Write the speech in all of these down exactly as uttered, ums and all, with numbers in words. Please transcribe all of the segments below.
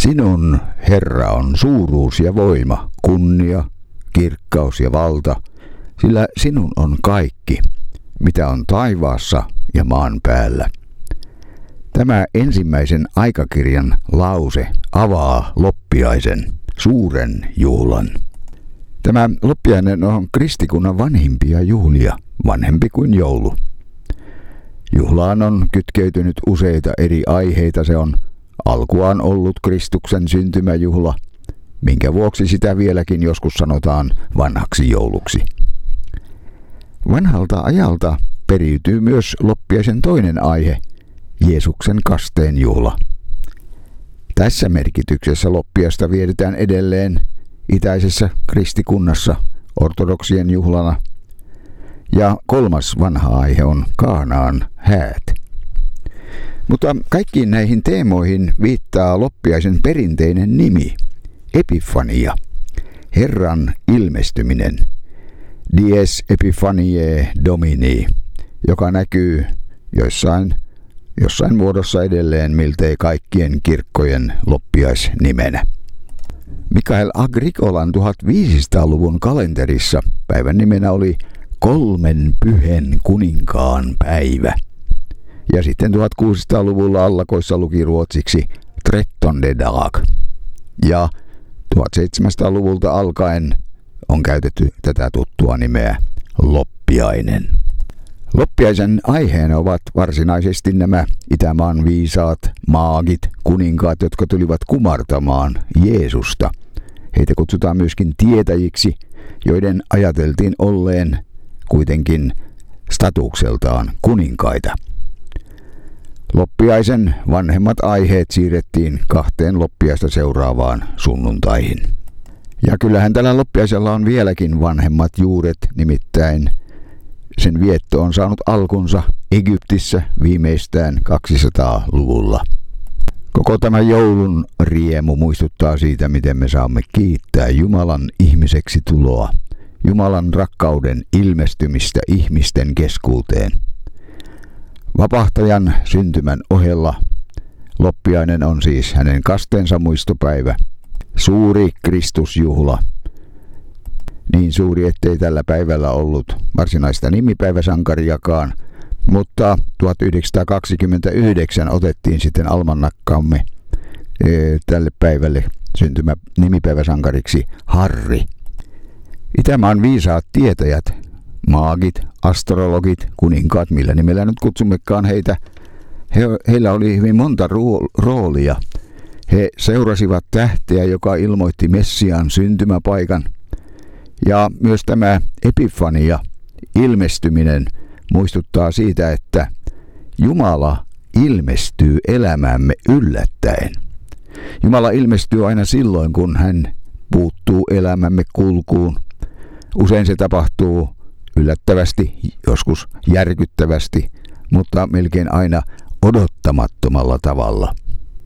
Sinun, Herra, on suuruus ja voima, kunnia, kirkkaus ja valta, sillä sinun on kaikki, mitä on taivaassa ja maan päällä. Tämä ensimmäisen aikakirjan lause avaa loppiaisen, suuren juhlan. Tämä loppiainen on kristikunnan vanhimpia juhlia, vanhempi kuin joulu. Juhlaan on kytkeytynyt useita eri aiheita. Se on alkuaan ollut Kristuksen syntymäjuhla, minkä vuoksi sitä vieläkin joskus sanotaan vanhaksi jouluksi. Vanhalta ajalta periytyy myös loppiaisen toinen aihe, Jeesuksen kasteen juhla. Tässä merkityksessä loppiasta vietetään edelleen itäisessä kristikunnassa ortodoksien juhlana. Ja kolmas vanha aihe on Kaanaan häät. Mutta kaikkiin näihin teemoihin viittaa loppiaisen perinteinen nimi, Epifania, Herran ilmestyminen, Dies Epiphaniae Domini, joka näkyy joissain, jossain muodossa edelleen miltei kaikkien kirkkojen loppiaisnimenä. Mikael Agricolan tuhatviisisataaluvun kalenterissa päivän nimenä oli kolmen pyhen kuninkaan päivä. Ja sitten tuhatkuusisataaluvulla allakoissa luki ruotsiksi trettonde dag. Ja tuhatseitsemänsataaluvulta alkaen on käytetty tätä tuttua nimeä loppiainen. Loppiaisen aiheena ovat varsinaisesti nämä Itämaan viisaat, maagit, kuninkaat, jotka tulivat kumartamaan Jeesusta. Heitä kutsutaan myöskin tietäjiksi, joiden ajateltiin olleen kuitenkin statukseltaan kuninkaita. Loppiaisen vanhemmat aiheet siirrettiin kahteen loppiaista seuraavaan sunnuntaihin. Ja kyllähän tällä loppiaisella on vieläkin vanhemmat juuret, nimittäin sen vietto on saanut alkunsa Egyptissä viimeistään kaksisataaluvulla. Koko tämä joulun riemu muistuttaa siitä, miten me saamme kiittää Jumalan ihmiseksi tuloa, Jumalan rakkauden ilmestymistä ihmisten keskuuteen. Vapahtajan syntymän ohella loppiainen on siis hänen kasteensa muistopäivä, suuri Kristusjuhla. Niin suuri, ettei tällä päivällä ollut varsinaista nimipäiväsankariakaan, mutta tuhatyhdeksänsataakaksikymmentäyhdeksän otettiin sitten almanakkaamme e, tälle päivälle syntymä nimipäiväsankariksi Harri. Itämaan viisaat tietäjät, maagit, astrologit, kuninkaat, millä nimellä nyt kutsummekaan heitä, he, heillä oli hyvin monta ruo- roolia. He seurasivat tähteä, joka ilmoitti Messiaan syntymäpaikan. Ja myös tämä Epifania, ilmestyminen, muistuttaa siitä, että Jumala ilmestyy elämäämme yllättäen. Jumala ilmestyy aina silloin, kun hän puuttuu elämämme kulkuun. Usein se tapahtuu yllättävästi, joskus järkyttävästi, mutta melkein aina odottamattomalla tavalla.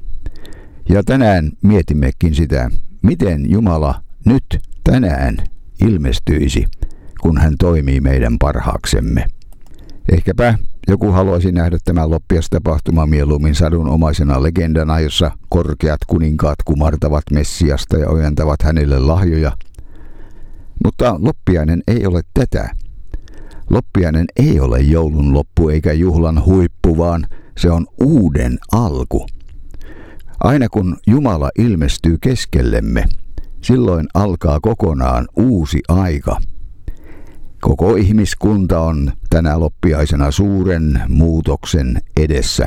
Ja tänään mietimmekin sitä, miten Jumala nyt tänään ilmestyisi, kun hän toimii meidän parhaaksemme. Ehkäpä joku haluaisi nähdä tämän loppiastapahtuma mieluummin sadunomaisena legendana, jossa korkeat kuninkaat kumartavat Messiasta ja ojentavat hänelle lahjoja. Mutta loppiainen ei ole tätä. Loppiainen ei ole joulun loppu eikä juhlan huippu, vaan se on uuden alku. Aina kun Jumala ilmestyy keskellemme, silloin alkaa kokonaan uusi aika. Koko ihmiskunta on tänä loppiaisena suuren muutoksen edessä.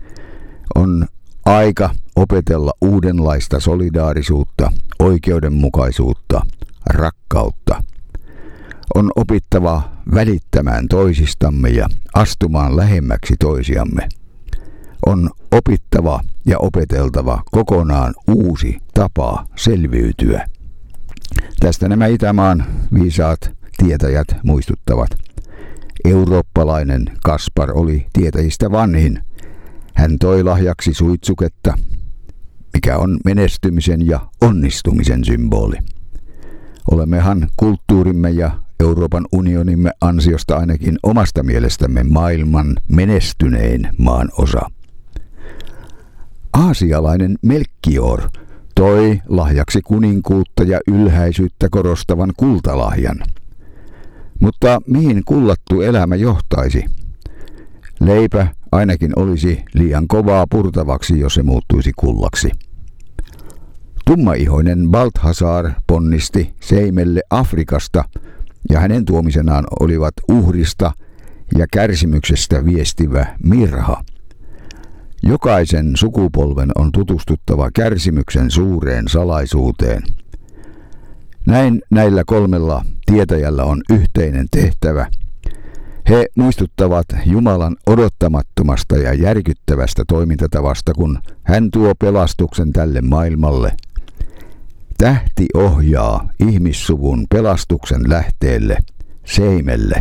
On aika opetella uudenlaista solidaarisuutta, oikeudenmukaisuutta, rakkautta. On opittava välittämään toisistamme ja astumaan lähemmäksi toisiamme. On opittava ja opeteltava kokonaan uusi tapa selviytyä. Tästä nämä Itämaan viisaat tietäjät muistuttavat. Eurooppalainen Kaspar oli tietäjistä vanhin. Hän toi lahjaksi suitsuketta, mikä on menestymisen ja onnistumisen symboli. Olemmehan kulttuurimme ja Euroopan unionimme ansiosta ainakin omasta mielestämme maailman menestynein maan osa. Aasialainen Melchior toi lahjaksi kuninkuutta ja ylhäisyyttä korostavan kultalahjan. Mutta mihin kullattu elämä johtaisi? Leipä ainakin olisi liian kovaa purtavaksi, jos se muuttuisi kullaksi. Tummaihoinen Balthasar ponnisti seimelle Afrikasta, ja hänen tuomisenaan olivat uhrista ja kärsimyksestä viestivä mirha. Jokaisen sukupolven on tutustuttava kärsimyksen suureen salaisuuteen. Näin näillä kolmella tietäjällä on yhteinen tehtävä. He muistuttavat Jumalan odottamattomasta ja järkyttävästä toimintatavasta, kun hän tuo pelastuksen tälle maailmalle. Tähti ohjaa ihmissuvun pelastuksen lähteelle, seimelle.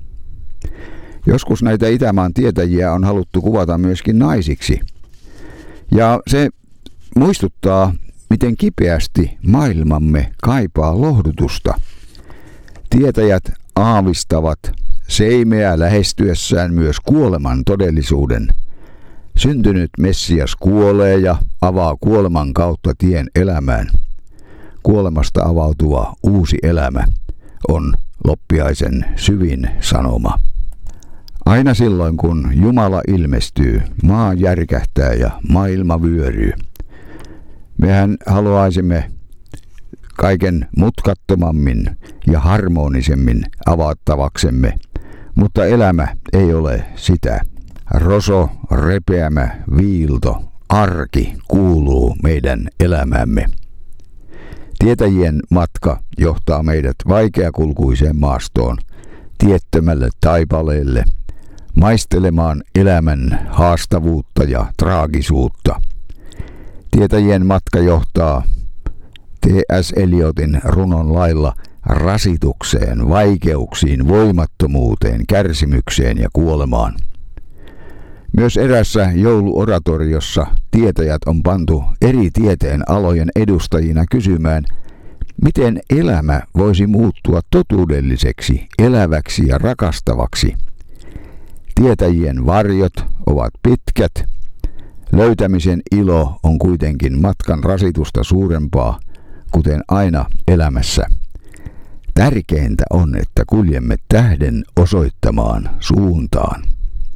Joskus näitä Itämaan tietäjiä on haluttu kuvata myöskin naisiksi. Ja se muistuttaa, miten kipeästi maailmamme kaipaa lohdutusta. Tietäjät aavistavat seimeä lähestyessään myös kuoleman todellisuuden. Syntynyt Messias kuolee ja avaa kuoleman kautta tien elämään. Kuolemasta avautuva uusi elämä on loppiaisen syvin sanoma. Aina silloin, kun Jumala ilmestyy, maa järkähtää ja maailma vyöryy. Mehän haluaisimme kaiken mutkattomammin ja harmonisemmin avattavaksemme, mutta elämä ei ole sitä. Roso, repeämä, viilto, arki kuuluu meidän elämämme. Tietäjien matka johtaa meidät vaikeakulkuiseen maastoon, tiettömälle taipaleelle, maistelemaan elämän haastavuutta ja traagisuutta. Tietäjien matka johtaa T S Eliotin runon lailla rasitukseen, vaikeuksiin, voimattomuuteen, kärsimykseen ja kuolemaan. Myös erässä jouluoratoriossa tietäjät on pantu eri tieteen alojen edustajina kysymään, miten elämä voisi muuttua totuudelliseksi, eläväksi ja rakastavaksi. Tietäjien varjot ovat pitkät. Löytämisen ilo on kuitenkin matkan rasitusta suurempaa, kuten aina elämässä. Tärkeintä on, että kuljemme tähden osoittamaan suuntaan.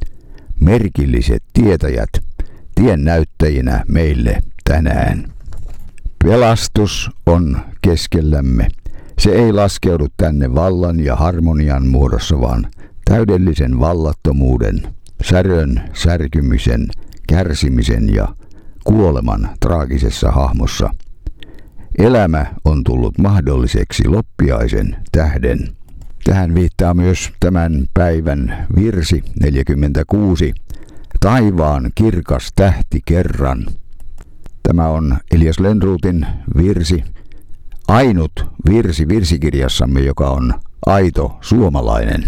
Merkilliset tietäjät tien näyttäjinä meille tänään. Pelastus on keskellämme. Se ei laskeudu tänne vallan ja harmonian muodossa, vaan täydellisen vallattomuuden, särön, särkymisen, kärsimisen ja kuoleman traagisessa hahmossa. Elämä on tullut mahdolliseksi loppiaisen tähden. Tähän viittaa myös tämän päivän virsi neljäkymmentäkuusi. Taivaan kirkas tähti kerran. Tämä on Elias Lönnrotin virsi. Ainut virsi virsikirjassamme, joka on aito suomalainen.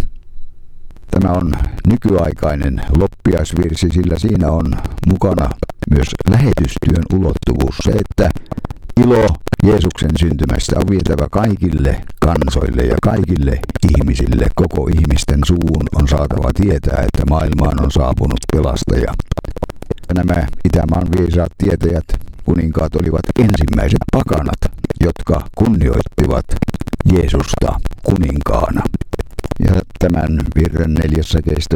Tämä on nykyaikainen loppiaisvirsi, sillä siinä on mukana myös lähetystyön ulottuvuus. Se, että ilo Jeesuksen syntymästä on vietävä kaikille kansoille ja kaikille ihmisille. Koko ihmisten suun on saatava tietää, että maailmaan on saapunut pelastaja. Nämä Itämaan viisaat tietäjät, kuninkaat, olivat ensimmäiset pakanat, jotka kunnioittivat Jeesusta kuninkaana. Ja tämän virren neljäs säkeistö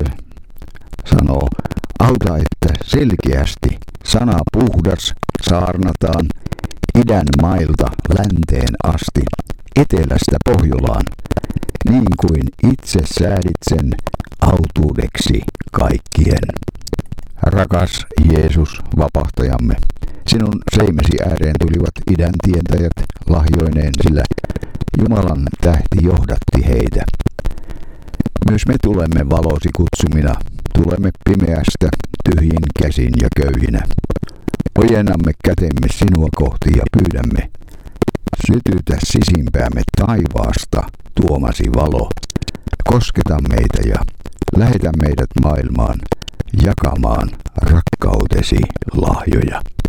sanoo, auta, että selkeästi sana puhdas saarnataan idän mailta länteen asti, etelästä Pohjolaan, niin kuin itse säädit sen autuudeksi kaikkien. Rakas Jeesus, vapahtajamme, sinun seimesi ääreen tulivat idän tietäjät lahjoineen, sillä Jumalan tähti johdatti heitä. Myös me tulemme valosi kutsumina, tulemme pimeästä, tyhjin käsin ja köyhinä. Ojennamme kätemme sinua kohti ja pyydämme, sytytä sisimpäämme taivaasta tuomasi valo. Kosketa meitä ja lähetä meidät maailmaan jakamaan rakkautesi lahjoja.